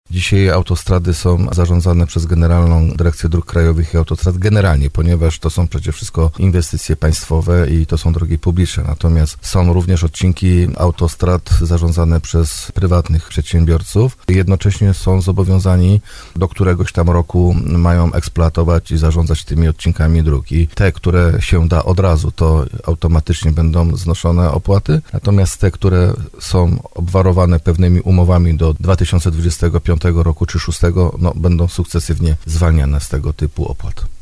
Dzisiaj autostrady są zarządzane przez Generalną Dyrekcję Dróg Krajowych i Autostrad generalnie, ponieważ to są przede wszystkim inwestycje państwowe i to są drogi publiczne. Natomiast są również odcinki autostrad zarządzane przez prywatnych przedsiębiorców. Jednocześnie są zobowiązani do któregoś tam roku mają eksploatować i zarządzać tymi odcinkami dróg. I te, które się da od razu, to automatycznie będą znoszone opłaty. Natomiast te, które są obwarowane pewnymi umowami do 2025 roku czy 2026, będą sukcesywnie zwalniane z tego typu opłat.